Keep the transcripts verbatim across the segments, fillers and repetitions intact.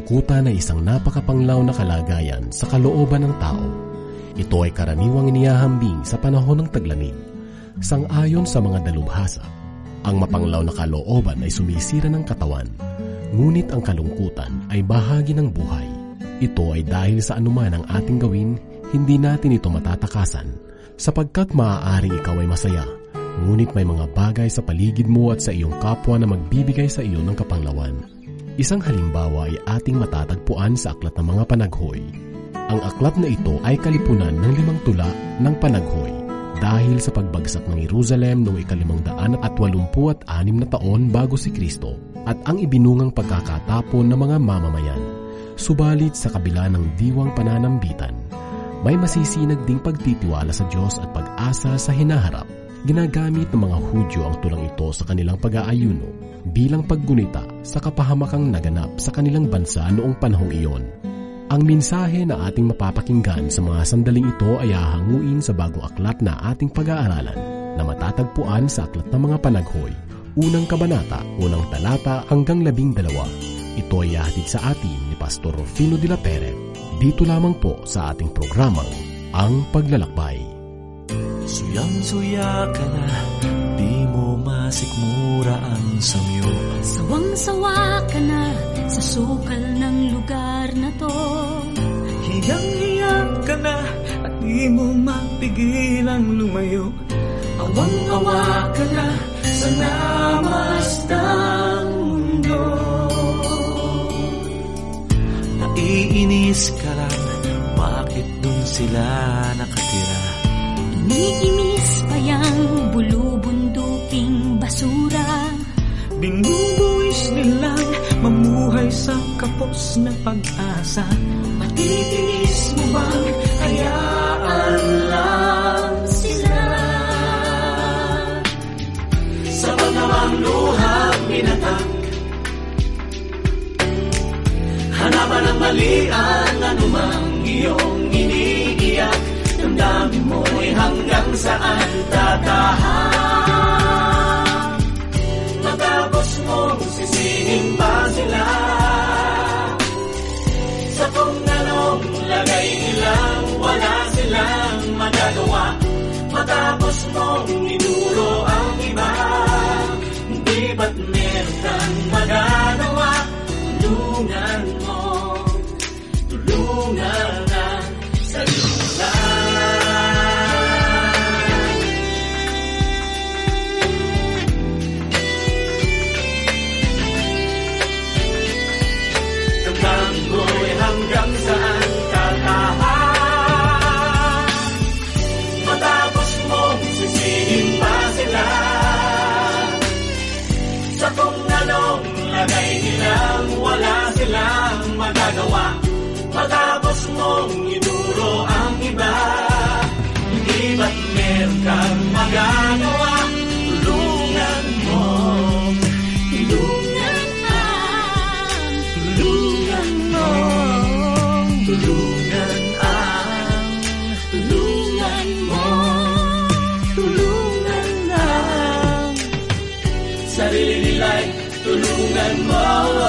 kalungkutan ay isang napakapanglaw na kalagayan sa kalooban ng tao. Ito ay karaniwang inihahambing sa panahon ng taglamig. Sang-ayon sa mga dalubhasa, ang mapanglaw na kalooban ay sumisira ng katawan, ngunit ang kalungkutan ay bahagi ng buhay. Ito ay dahil sa anuman ang ating gawin, hindi natin ito matatakasan, sapagkat maaaring ikaw ay masaya, ngunit may mga bagay sa paligid mo at sa iyong kapwa na magbibigay sa iyo ng kapanglawan. Isang halimbawa ay ating matatagpuan sa Aklat ng Mga Panaghoy. Ang aklat na ito ay kalipunan ng limang tula ng panaghoy dahil sa pagbagsak ng Jerusalem noong ikalimang daan at walumpu at anim na taon bago si Kristo at ang ibinungang pagkakatapon ng mga mamamayan. Subalit sa kabila ng diwang pananambitan, may masisinag ding pagtitiwala sa Diyos at pag-asa sa hinaharap. Ginagamit ng mga Hudyo ang tulang ito sa kanilang pag-aayuno bilang paggunita sa kapahamakang naganap sa kanilang bansa noong panahong iyon. Ang mensahe na ating mapapakinggan sa mga sandaling ito ay hahanguin sa bagong aklat na ating pag-aaralan na matatagpuan sa Aklat ng Mga Panaghoy, unang kabanata, unang talata hanggang labing dalawa. Ito ay hatid sa atin ni Pastor Rufino de la Peret. Dito lamang po sa ating programang Ang Paglalakbay. Suyang-suya ka na, di mo masikmura ang samyo. Sawang-sawa ka na sa sukal ng lugar na to. Hiyang-hiyang ka na at di mo mapigilang lumayo. Awang-awa ka na sa namastang mundo. Naiinis ka lang, bakit dun sila nakatira? Iniinis pa yang bulubunduking basura. Binubuwis nilang mamuhay sa kapos na pag-asa. Matitiis mo bang hayaan lang sila? Sa pagkawang luhang binatak, hanapan ng mali ang anumang iyong iniiyak. Damdamin mo'y hanggang saan tatahan. Matapos mong sisihin pa sila sa kung anong lagay nilang wala silang magagawa. Matapos mong inuro ang iba, hindi ba't meron kang magagawa? Tulungan mo, tulungan ang sarili mo lang. Hanggang saan tatahan? Matapos mong sisihin pa sila sa kung anong lagay nilang wala silang magagawa. Matapos mong inuro ang iba, hindi ba't meron kang magagawa? Tulungan mo, tulungan ang, tulungan mo. Tulungan ang, tulungan mo, tulungan ang sarili nila'y tulungan mo.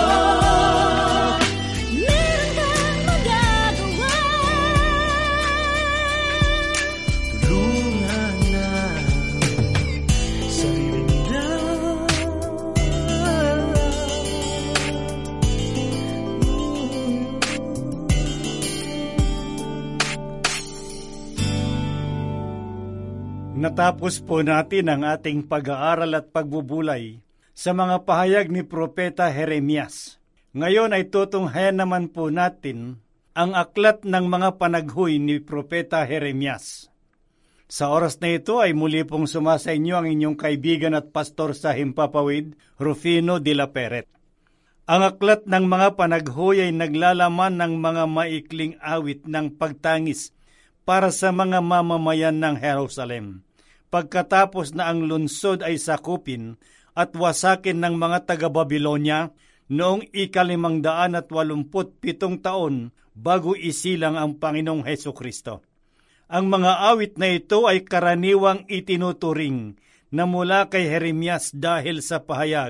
Meron kang magagawa. Tulungan ang sarili nila. Natapos po natin ang ating pag-aaral at pagbubulay sa mga pahayag ni Propeta Jeremias. Ngayon ay tutunghayan naman po natin ang aklat ng mga panaghoy ni Propeta Jeremias. Sa oras na ito ay muli pong sumasa inyo ang inyong kaibigan at pastor sa Himpapawid, Rufino de la Peret. Ang aklat ng mga panaghoy ay naglalaman ng mga maikling awit ng pagtangis para sa mga mamamayan ng Jerusalem. Pagkatapos na ang lungsod ay sakupin at wasakin ng mga taga-Babilonya noong ikalimang daan at walumput pitong taon bago isilang ang Panginoong Hesukristo. Ang mga awit na ito ay karaniwang itinuturing na mula kay Jeremias dahil sa pahayag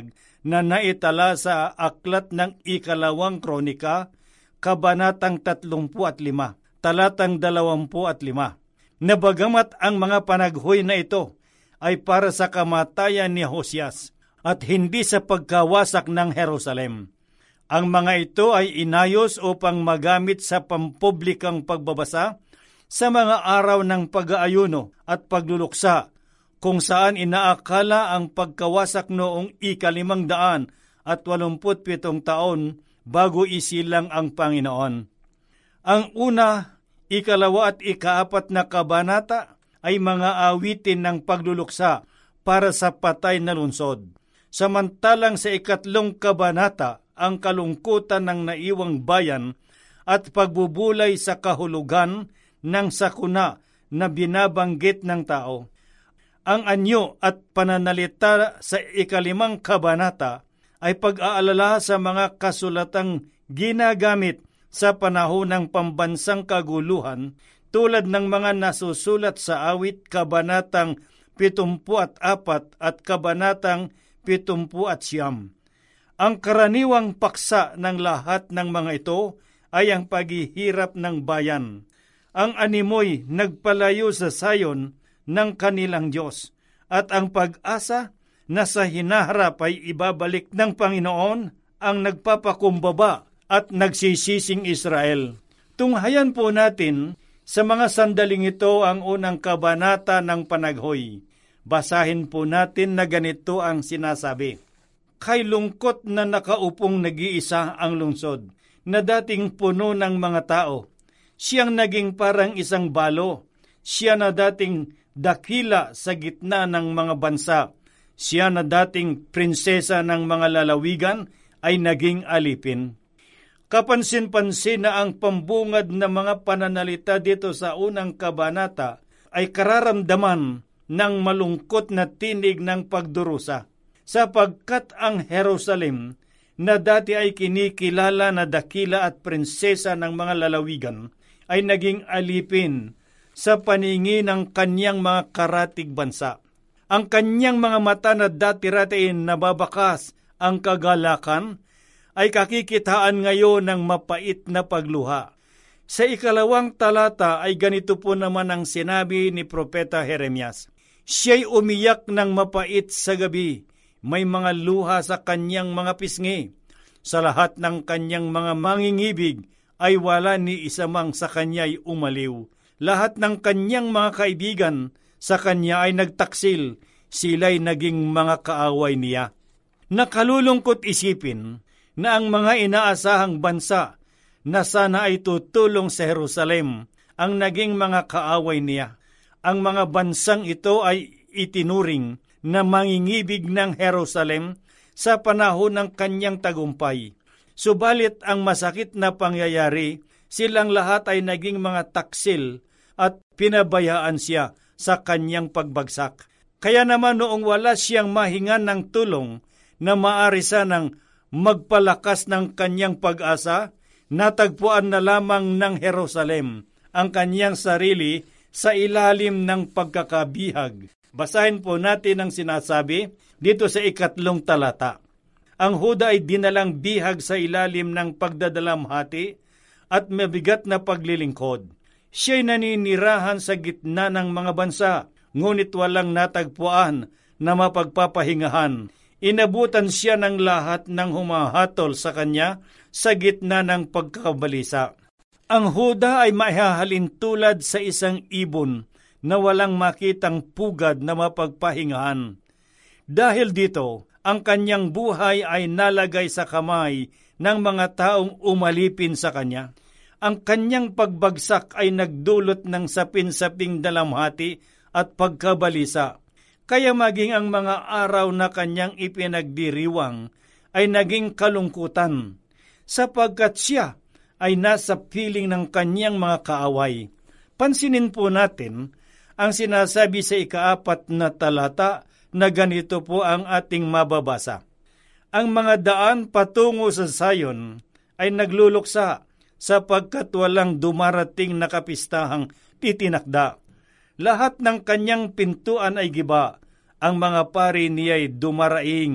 na naitala sa aklat ng Ikalawang Kronika, Kabanatang tatlumpu at lima, talatang dalawampu at lima. Na bagamat ang mga panaghoy na ito ay para sa kamatayan ni Hosias at hindi sa pagkawasak ng Jerusalem, ang mga ito ay inayos upang magamit sa pampublikang pagbabasa sa mga araw ng pag-aayuno at pagluluksa, kung saan inaakala ang pagkawasak noong ikalimang daan at walumput pitong taon bago isilang ang Panginoon. Ang una, ikalawa at ikaapat na kabanata ay mga awitin ng pagluluksa para sa patay na lungsod. Samantalang sa ikatlong kabanata, ang kalungkutan ng naiwang bayan at pagbubulay sa kahulugan ng sakuna na binabanggit ng tao. Ang anyo at pananalita sa ikalimang kabanata ay pag-aalala sa mga kasulatang ginagamit sa panahon ng pambansang kaguluhan tulad ng mga nasusulat sa awit kabanatang pitumpu at apat at kabanatang pitumpu at siyam. Ang karaniwang paksa ng lahat ng mga ito ay ang paghihirap ng bayan. Ang animoy nagpalayo sa Sayon ng kanilang Diyos, at ang pag-asa na sa hinaharap ay ibabalik ng Panginoon ang nagpapakumbaba at nagsisising Israel. Tunghayan po natin sa mga sandaling ito ang unang kabanata ng panaghoy. Basahin po natin na ganito ang sinasabi. Kay lungkot na nakaupong nag-iisa ang lungsod, na dating puno ng mga tao. Siyang naging parang isang balo. Siya na dating dakila sa gitna ng mga bansa. Siya na dating prinsesa ng mga lalawigan ay naging alipin. Kapansin-pansin na ang pambungad na mga pananalita dito sa unang kabanata ay kararamdaman ng malungkot na tinig ng pagdurusa, sapagkat ang Jerusalem na dati ay kinikilala na dakila at prinsesa ng mga lalawigan ay naging alipin sa paningin ng kanyang mga karatig bansa. Ang kanyang mga mata na dati-rati nababakas ang kagalakan ay kakikitaan ngayon ng mapait na pagluha. Sa ikalawang talata ay ganito po naman ang sinabi ni Propeta Jeremias. Siya'y umiyak ng mapait sa gabi, may mga luha sa kanyang mga pisngi. Sa lahat ng kanyang mga mangingibig ay wala ni isa mang sa kanya'y umaliw. Lahat ng kanyang mga kaibigan sa kanya ay nagtaksil, sila'y naging mga kaaway niya. Nakalulungkot isipin na ang mga inaasahang bansa na sana ay tutulong sa Jerusalem ang naging mga kaaway niya. Ang mga bansang ito ay itinuring na mangingibig ng Jerusalem sa panahon ng kanyang tagumpay. Subalit ang masakit na pangyayari, silang lahat ay naging mga taksil at pinabayaan siya sa kanyang pagbagsak. Kaya naman noong wala siyang mahingan ng tulong na maari sanang magpalakas ng kanyang pag-asa, natagpuan na lamang ng Jerusalem ang kanyang sarili sa ilalim ng pagkakabihag. Basahin po natin ang sinasabi dito sa ikatlong talata. Ang Huda ay dinalang bihag sa ilalim ng pagdadalamhati at mabigat na paglilingkod. Siya'y naninirahan sa gitna ng mga bansa, ngunit walang natagpuan na mapagpapahingahan. Inabutan siya ng lahat ng humahatol sa kanya sa gitna ng pagkakabalisa. Ang Huda ay maihahalin tulad sa isang ibon na walang makitang pugad na mapagpahingahan. Dahil dito, ang kanyang buhay ay nalagay sa kamay ng mga taong umalipin sa kanya. Ang kanyang pagbagsak ay nagdulot ng sapin-saping dalamhati at pagkabalisa. Kaya maging ang mga araw na kanyang ipinagdiriwang ay naging kalungkutan, sapagkat siya ay nasa piling ng kanyang mga kaaway. Pansinin po natin ang sinasabi sa ikaapat na talata na ganito po ang ating mababasa. Ang mga daan patungo sa Sayon ay nagluluksa sapagkat walang dumarating na kapistahang titinakda. Lahat ng kanyang pintuan ay giba, ang mga pari niya'y dumaraing,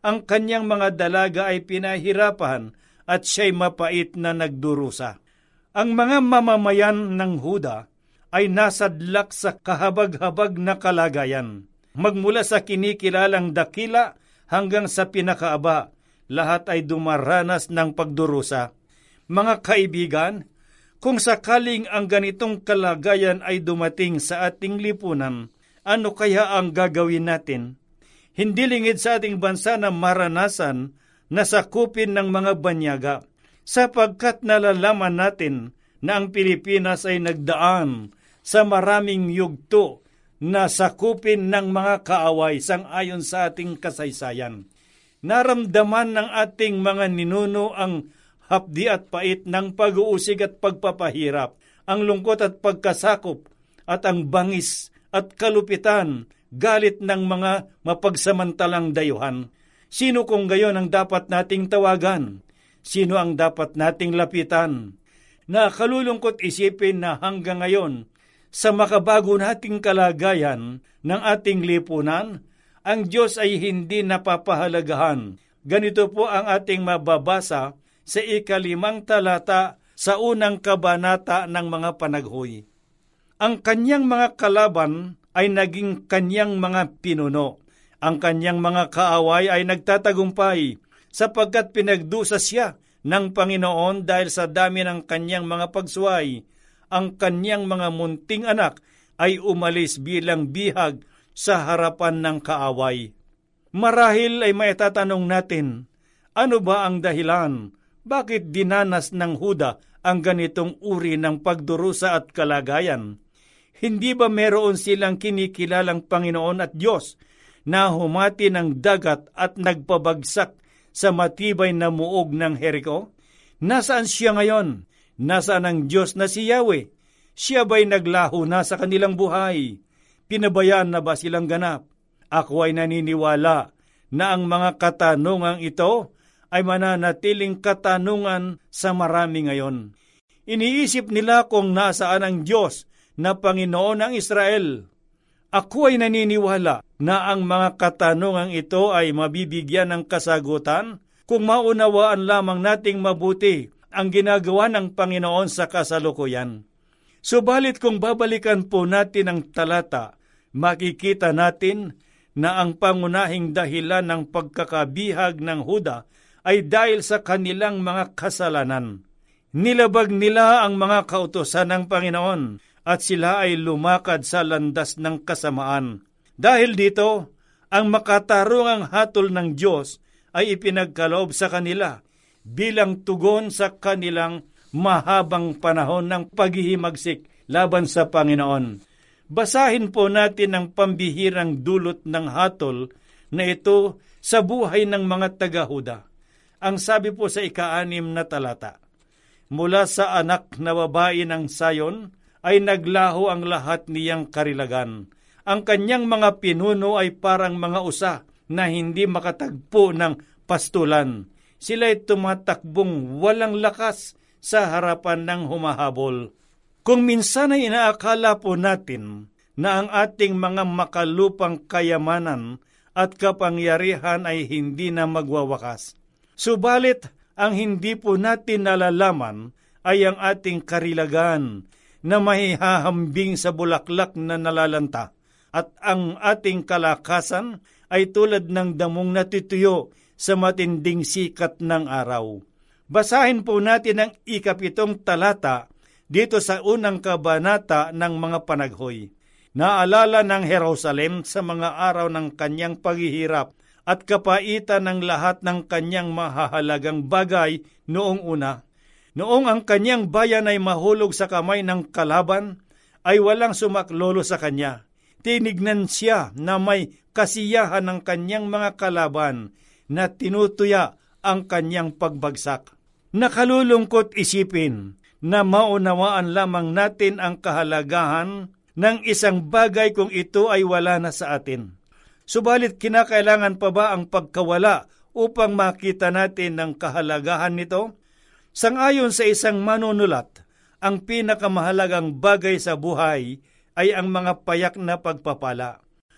ang kanyang mga dalaga ay pinahirapan at siya'y mapait na nagdurusa. Ang mga mamamayan ng Huda ay nasadlak sa kahabag-habag na kalagayan. Magmula sa kinikilalang dakila hanggang sa pinakaaba, lahat ay dumaranas ng pagdurusa. Mga kaibigan, kung sakaling ang ganitong kalagayan ay dumating sa ating lipunan, ano kaya ang gagawin natin? Hindi lingid sa ating bansa na maranasan na sakupin ng mga banyaga, sapagkat nalalaman natin na ang Pilipinas ay nagdaan sa maraming yugto na sakupin ng mga kaaway sang-ayon sa ating kasaysayan. Naramdaman ng ating mga ninuno ang hapdi at pait ng pag-uusig at pagpapahirap, ang lungkot at pagkasakop, at ang bangis at kalupitan, galit ng mga mapagsamantalang dayuhan. Sino kung gayon ang dapat nating tawagan? Sino ang dapat nating lapitan? Nakalulungkot isipin na hanggang ngayon, sa makabago nating kalagayan ng ating lipunan, ang Diyos ay hindi napapahalagahan. Ganito po ang ating mababasa sa ikalimang talata sa unang kabanata ng mga panaghoy. Ang kanyang mga kalaban ay naging kanyang mga pinuno. Ang kanyang mga kaaway ay nagtatagumpay sapagkat pinagdusa siya ng Panginoon dahil sa dami ng kanyang mga pagsuway. Ang kanyang mga munting anak ay umalis bilang bihag sa harapan ng kaaway. Marahil ay maitatanong natin, ano ba ang dahilan? Bakit dinanas ng Huda ang ganitong uri ng pagdurusa at kalagayan? Hindi ba meron silang kinikilalang Panginoon at Diyos na humati ng dagat at nagpabagsak sa matibay na muog ng Jericho? Nasaan siya ngayon? Nasaan ang Diyos na si Yahweh? Siya ba'y naglaho na sa kanilang buhay? Pinabayaan na ba silang ganap? Ako ay naniniwala na ang mga katanungang ito ay mananatiling katanungan sa marami ngayon. Iniisip nila kung nasaan ang Diyos na Panginoon ng Israel. Ako ay naniniwala na ang mga katanungang ito ay mabibigyan ng kasagutan kung maunawaan lamang nating mabuti ang ginagawa ng Panginoon sa kasalukuyan. Subalit kung babalikan po natin ang talata, makikita natin na ang pangunahing dahilan ng pagkakabihag ng Huda ay dahil sa kanilang mga kasalanan. Nilabag nila ang mga kautusan ng Panginoon at sila ay lumakad sa landas ng kasamaan. Dahil dito, ang makatarungang hatol ng Diyos ay ipinagkaloob sa kanila bilang tugon sa kanilang mahabang panahon ng paghihimagsik laban sa Panginoon. Basahin po natin ang pambihirang dulot ng hatol na ito sa buhay ng mga taga-Huda. Ang sabi po sa ika-anim na talata, mula sa anak na babae ng Sayon ay naglaho ang lahat niyang karilagan. Ang kanyang mga pinuno ay parang mga usa na hindi makatagpo ng pastulan. Sila'y tumatakbong walang lakas sa harapan ng humahabol. Kung minsan ay inaakala po natin na ang ating mga makalupang kayamanan at kapangyarihan ay hindi na magwawakas. Subalit, ang hindi po natin nalalaman ay ang ating karilagan na mahihahambing sa bulaklak na nalalanta, at ang ating kalakasan ay tulad ng damong natutuyo sa matinding sikat ng araw. Basahin po natin ang ikapitong talata dito sa unang kabanata ng mga panaghoy. Naalala ng Jerusalem sa mga araw ng kanyang paghihirap at kapaitan ng lahat ng kanyang mahahalagang bagay noong una. Noong ang kanyang bayan ay mahulog sa kamay ng kalaban, ay walang sumaklolo sa kanya. Tinignan siya na may kasiyahan ng kanyang mga kalaban na tinutuya ang kanyang pagbagsak. Nakalulungkot isipin na maunawaan lamang natin ang kahalagahan ng isang bagay kung ito ay wala na sa atin. Subalit kinakailangan pa ba ang pagkawala upang makita natin ang kahalagahan nito? Sang-ayon sa isang manunulat, ang pinakamahalagang bagay sa buhay ay ang mga payak na pagpapala.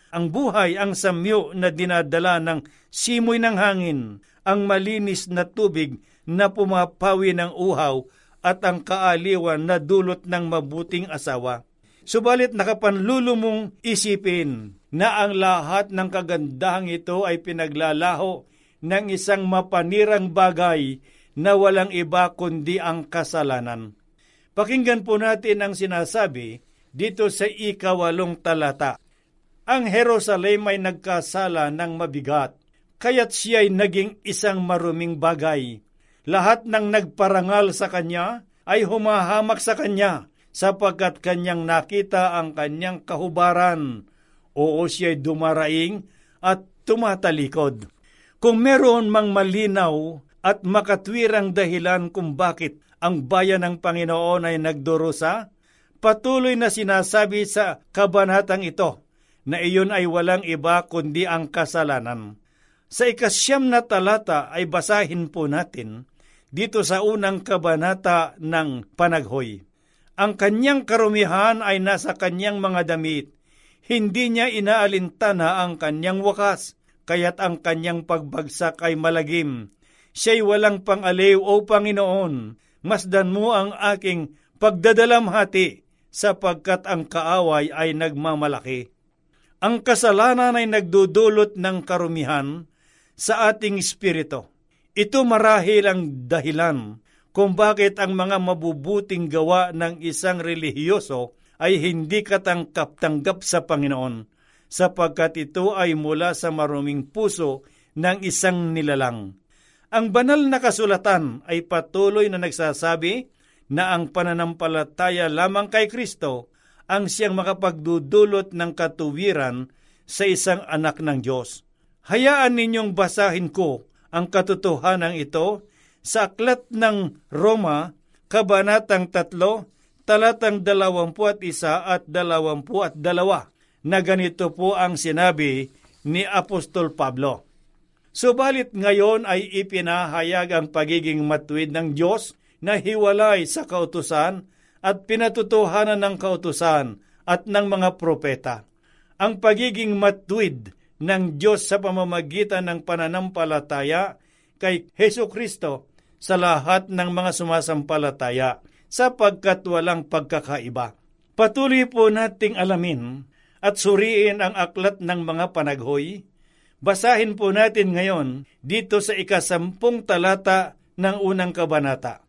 Ang buhay, ang samyo na dinadala ng simoy ng hangin, ang malinis na tubig na pumapawi ng uhaw, at ang kaaliwan na dulot ng mabuting asawa. Subalit nakapanlulo mong isipin na ang lahat ng kagandahang ito ay pinaglalaho ng isang mapanirang bagay na walang iba kundi ang kasalanan. Pakinggan po natin ang sinasabi dito sa ikawalong talata. Ang Jerusalem ay nagkasala ng mabigat, kaya't siya'y naging isang maruming bagay. Lahat ng nagparangal sa kanya ay humahamak sa kanya, sapagkat kanyang nakita ang kanyang kahubaran. Oo, siya'y dumaraing at tumatalikod. Kung meron mang malinaw at makatwirang dahilan kung bakit ang bayan ng Panginoon ay nagdurusa, patuloy na sinasabi sa kabanatang ito na iyon ay walang iba kundi ang kasalanan. Sa ikasyam na talata ay basahin po natin dito sa unang kabanata ng panaghoy. Ang kanyang karumihan ay nasa kanyang mga damit. Hindi niya inaalintana ang kanyang wakas, kaya't ang kanyang pagbagsak ay malagim. Siya'y walang pang-aliw, O Panginoon. Masdan mo ang aking pagdadalamhati, sapagkat ang kaaway ay nagmamalaki. Ang kasalanan ay nagdudulot ng karumihan sa ating espiritu. Ito marahil ang dahilan kung bakit ang mga mabubuting gawa ng isang relihiyoso ay hindi katangkap-tanggap sa Panginoon, sapagkat ito ay mula sa maruming puso ng isang nilalang. Ang banal na kasulatan ay patuloy na nagsasabi na ang pananampalataya lamang kay Kristo ang siyang makapagdudulot ng katuwiran sa isang anak ng Diyos. Hayaan ninyong basahin ko ang katotohanan ito sa aklat ng Roma, kabanatang tatlo, talatang dalawampu at isa at dalawampu at dalawa, na ganito po ang sinabi ni Apostol Pablo. Subalit ngayon ay ipinahayag ang pagiging matuwid ng Diyos na hiwalay sa kautusan at pinatutuhanan ng kautusan at ng mga propeta. Ang pagiging matuwid ng Diyos sa pamamagitan ng pananampalataya kay Hesukristo sa lahat ng mga sumasampalataya, sapagkat walang pagkakaiba. Patuloy po nating alamin at suriin ang aklat ng mga panaghoy. Basahin po natin ngayon dito sa ikasampung talata ng unang kabanata.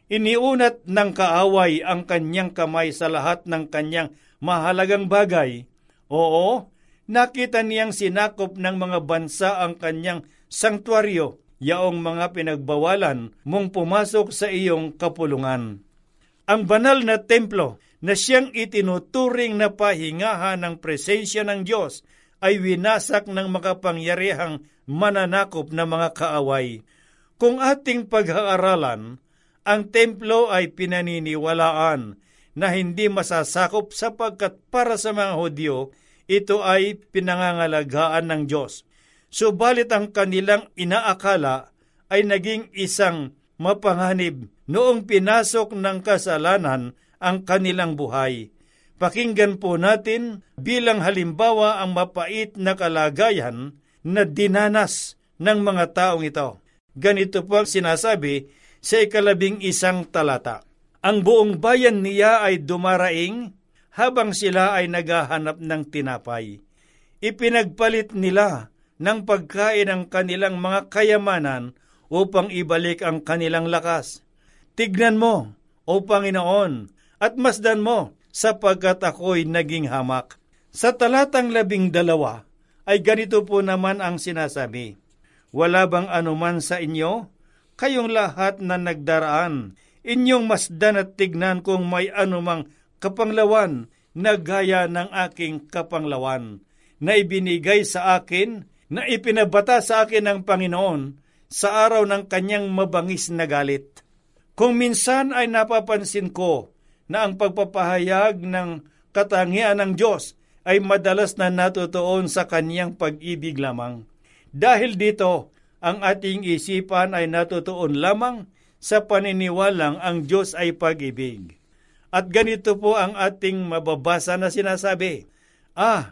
Iniunat ng kaaway ang kanyang kamay sa lahat ng kanyang mahalagang bagay. Oo, nakita niyang sinakop ng mga bansa ang kanyang sanktuaryo, yaong mga pinagbawalan mong pumasok sa iyong kapulungan. Ang banal na templo na siyang itinuturing na pahingahan ng presensya ng Diyos ay winasak ng makapangyarihang mananakop na mga kaaway. Kung ating pag-aaralan, ang templo ay pinaniniwalaan na hindi masasakop sapagkat para sa mga Hudyo, ito ay pinangangalagaan ng Diyos. Subalit ang kanilang inaakala ay naging isang mapanganib noong pinasok ng kasalanan ang kanilang buhay. Pakinggan po natin bilang halimbawa ang mapait na kalagayan na dinanas ng mga taong ito. Ganito po ang sinasabi sa ikalabing isang talata. Ang buong bayan niya ay dumaraing habang sila ay naghahanap ng tinapay. Ipinagpalit nila ng pagkain ang kanilang mga kayamanan upang ibalik ang kanilang lakas. Tignan mo, O Panginoon, at masdan mo, sapagkat ako'y naging hamak. Sa talatang labing dalawa ay ganito po naman ang sinasabi. Wala bang anuman sa inyo? Kayong lahat na nagdaraan, inyong masdan at tignan kung may anumang kapanglawan na gaya ng aking kapanglawan, na ibinigay sa akin, na ipinabata sa akin ng Panginoon sa araw ng kanyang mabangis na galit. Kung minsan ay napapansin ko na ang pagpapahayag ng katangian ng Diyos ay madalas na natutuon sa kanyang pag-ibig lamang. Dahil dito, ang ating isipan ay natutuon lamang sa paniniwalang ang Diyos ay pag-ibig. At ganito po ang ating mababasa na sinasabi, Ah,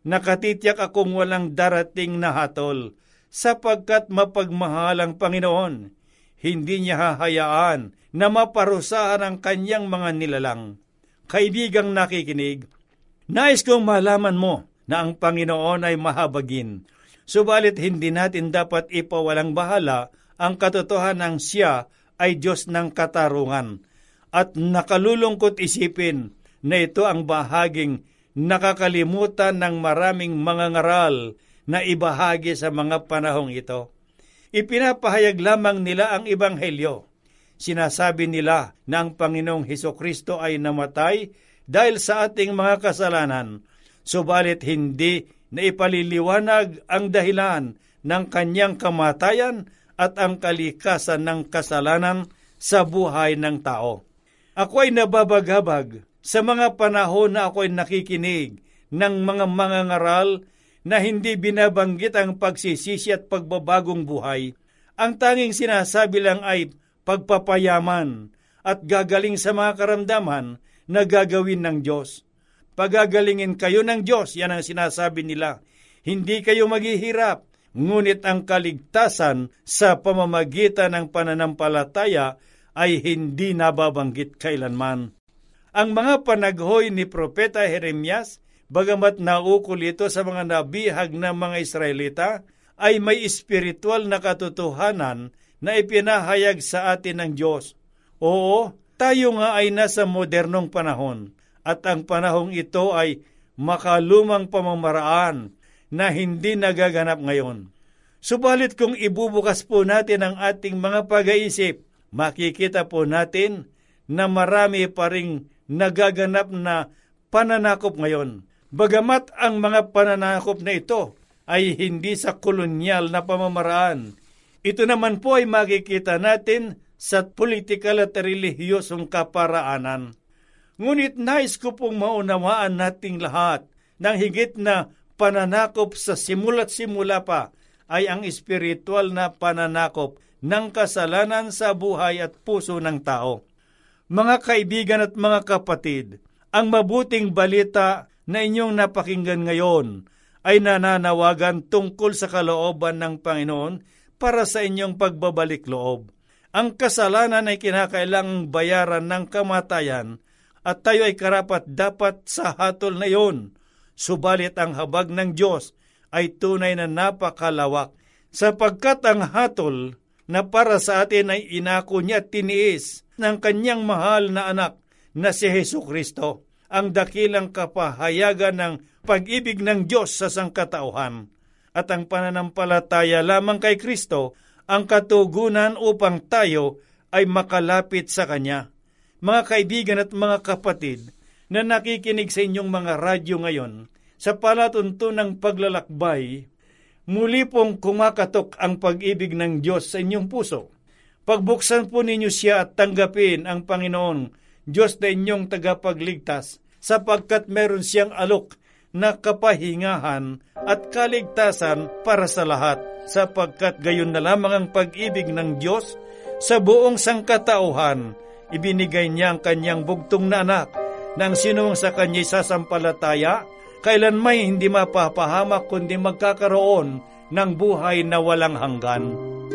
nakatitiyak akong walang darating na hatol, sapagkat mapagmahalang Panginoon, hindi niya hahayaan na maparusahan ang kanyang mga nilalang. Kaibigang nakikinig, nais kong malaman mo na ang Panginoon ay mahabagin, subalit hindi natin dapat ipawalang bahala ang katotohanan ng siya ay Diyos ng katarungan, at nakalulungkot isipin na ito ang bahaging nakakalimutan ng maraming mga ngaral na ibahagi sa mga panahong ito. Ipinapahayag lamang nila ang Ebanghelyo. Sinasabi nila na ang Panginoong Hesukristo ay namatay dahil sa ating mga kasalanan, subalit hindi na ipaliliwanag ang dahilan ng kanyang kamatayan at ang kalikasan ng kasalanan sa buhay ng tao. Ako ay nababagabag sa mga panahon na ako ay nakikinig ng mga mangangaral na hindi binabanggit ang pagsisisi at pagbabagong buhay. Ang tanging sinasabi lang ay pagpapayaman at gagaling sa mga karamdaman na gagawin ng Diyos. Pagagalingin kayo ng Diyos, yan ang sinasabi nila. Hindi kayo maghihirap, ngunit ang kaligtasan sa pamamagitan ng pananampalataya ay hindi nababanggit kailanman. Ang mga panaghoy ni Propeta Jeremias, bagamat naukol ito sa mga nabihag ng mga Israelita, ay may espiritual na katotohanan na ipinahayag sa atin ng Diyos. Oo, tayo nga ay nasa modernong panahon, at ang panahong ito ay makalumang pamamaraan na hindi nagaganap ngayon. Subalit kung ibubukas po natin ang ating mga pag-iisip, makikita po natin na marami pa ring nagaganap na pananakop ngayon. Bagamat ang mga pananakop na ito ay hindi sa kolonyal na pamamaraan, ito naman po ay makikita natin sa politikal at relihiyosong kaparaanan. Ngunit nais ko pong maunawaan nating lahat ng higit na pananakop sa simula't simula pa ay ang espiritual na pananakop ng kasalanan sa buhay at puso ng tao. Mga kaibigan at mga kapatid, ang mabuting balita na inyong napakinggan ngayon ay nananawagan tungkol sa kalooban ng Panginoon para sa inyong pagbabalik loob. Ang kasalanan ay kinakailangang bayaran ng kamatayan at tayo ay karapat dapat sa hatol na iyon. Subalit ang habag ng Diyos ay tunay na napakalawak, sapagkat ang hatol na para sa atin ay inako niya at tiniis ng kanyang mahal na anak na si Hesukristo, ang dakilang kapahayagan ng pag-ibig ng Diyos sa sangkatauhan. At ang pananampalataya lamang kay Kristo ang katugunan upang tayo ay makalapit sa Kanya. Mga kaibigan at mga kapatid na nakikinig sa inyong mga radyo ngayon, sa palatuntunang paglalakbay, muli pong kumakatok ang pag-ibig ng Diyos sa inyong puso. Pagbuksan po ninyo siya at tanggapin ang Panginoon, Diyos na inyong tagapagligtas, sapagkat meron siyang alok na kapahingahan at kaligtasan para sa lahat, sapagkat gayon na lamang ang pag-ibig ng Diyos sa buong sangkatauhan. Ibinigay niya ang kanyang bugtong na anak, nang sinumang sa kanya'y sasampalataya, kailan may hindi mapapahamak kundi magkakaroon ng buhay na walang hanggan.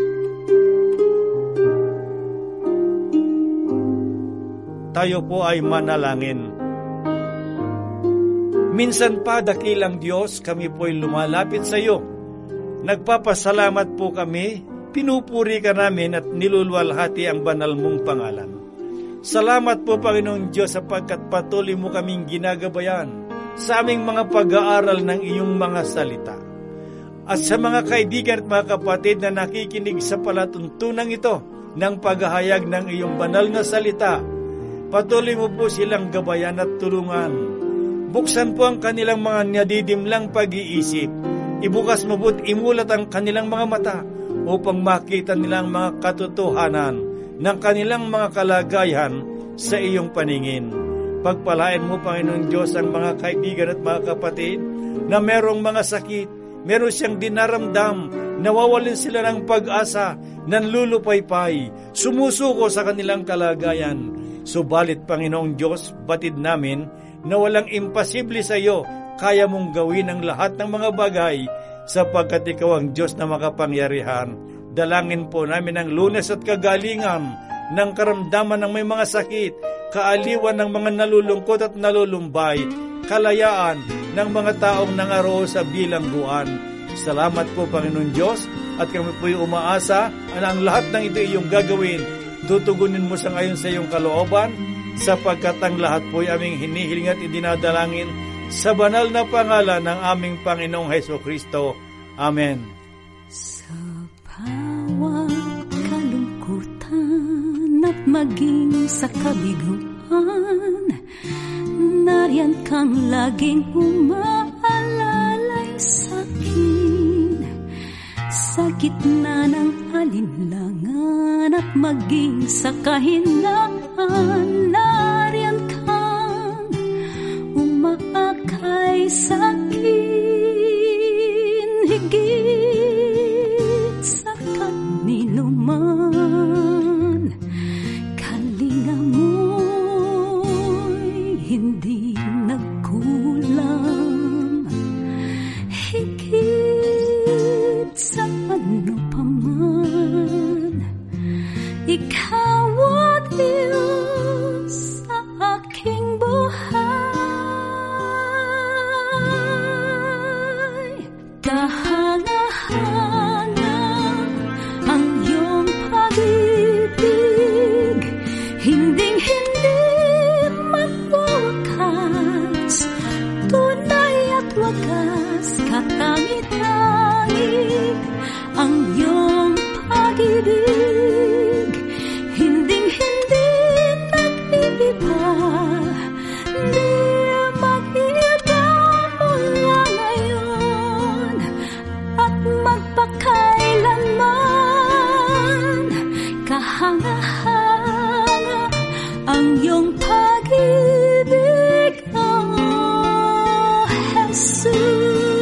Tayo po ay manalangin. Minsan pa, dakilang Diyos, kami po ay lumalapit sa iyo. Nagpapasalamat po kami, pinupuri ka namin at niluluwalhati ang banal mong pangalan. Salamat po, Panginoong Diyos, sapagkat patuloy mo kaming ginagabayan sa aming mga pag-aaral ng iyong mga salita. At sa mga kaibigan at mga kapatid na nakikinig sa palatuntunan ito ng paghahayag ng iyong banal na salita, patuloy mo po silang gabayan at tulungan. Buksan po ang kanilang mga nadidimlang pag-iisip. Ibukas mo po't imulat ang kanilang mga mata upang makita nilang mga katotohanan ng kanilang mga kalagayan sa iyong paningin. Pagpalain mo, Panginoon Diyos, ang mga kaibigan at mga kapatid na merong mga sakit, meron siyang dinaramdam, nawawalin sila ng pag-asa, nanlulupaypay, sumusuko sa kanilang kalagayan. Subalit, Panginoong Diyos, batid namin na walang imposible sa iyo kaya mong gawin ang lahat ng mga bagay sapagkat ikaw ang Diyos na makapangyarihan. Dalangin po namin ang lunas at kagalingan ng karamdaman ng may mga sakit, kaaliwan ng mga nalulungkot at nalulumbay, kalayaan ng mga taong nangaroon sa bilangguan. Salamat po, Panginoon Diyos, at kami po'y umaasa na ang lahat ng ito iyong gagawin, tutugunin mo sa ngayon sa iyong kalooban, sapagkat ang lahat po'y aming hinihiling at idinadalangin sa banal na pangalan ng aming Panginoong Hesukristo. Amen. Sa bawat kalungkutan at maging sa kabiguan, nariyan kang laging umaalalay sa'kin. Sa gitna ng alinlangan at maging sa kahinaan, nariyan kang umaakay sa'kin. Higit sa kanino man, kalinga mo'y hindi nagkulang. Higit sa ano pa man, ikaw o Diyos sa aking buhay. Kahanga-hanga ang iyong pag-ibig, hinding-hindi magwawakas, tunay at wagas, katangi-tangi ang iyong pag-ibig, hinding-hindi nag-iiba, di mag-iiba mula ngayon at magpakailanman. Kahanga-hanga ang iyong pag-ibig, oh Jesus.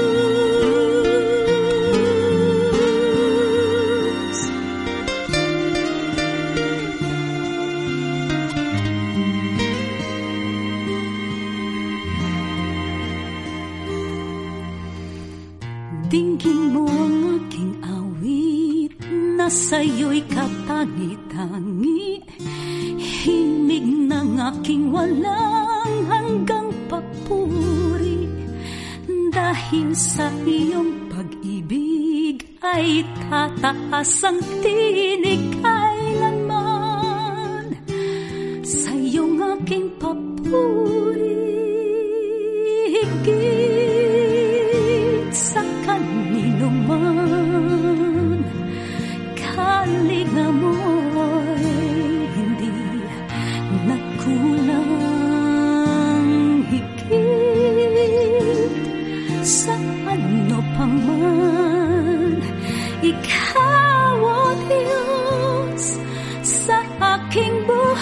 Dinggin mo ang aking awit, na sa'yo'y katangi-tangi, himig ng aking walang hanggang papuri. Dahil sa iyong pag-ibig ay tataas ang tinig kailanman, sa iyong aking papuri. Higit sa kanino man, kalinga mo'y hindi nagkulang. Higit sa ano pa man, ikaw o Diyos sa aking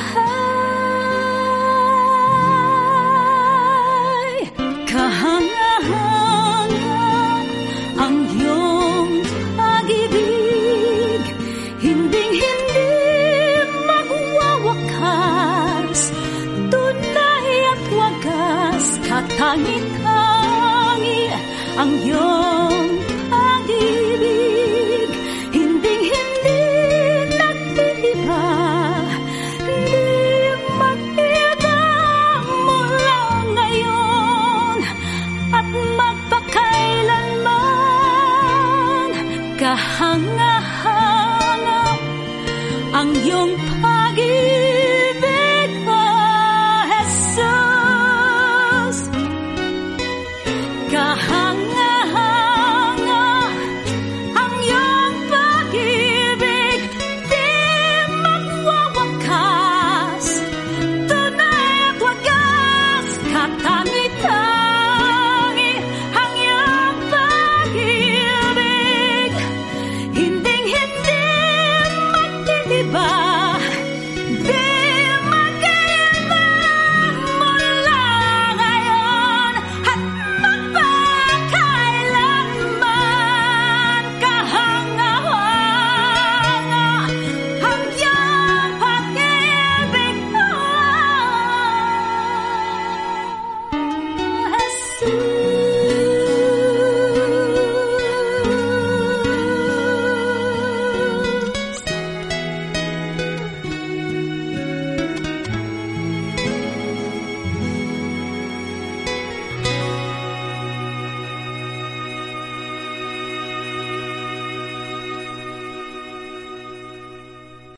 buhay. Kahanga-hanga ang iyong pag-ibig, hinding-hindi magwawakas, tunay at wagas, katangi-tangi ang iyong pag-ibig, hinding-hindi nag-iiba, di mag-iba mula ngayon at magpakailanman. Kahanga-hanga ang iyong pag-ibig, oh Jesus. Kahanga-hanga ang iyong pag-ibig, di magwawakas, tunay at wagas, katangi-tangi ang iyong pag-ibig, hinding-hindi mag-iiba, di mag-iiba mula ngayon at magpakailanman. Kahanga-hanga ang iyong pag-ibig, oh Jesus.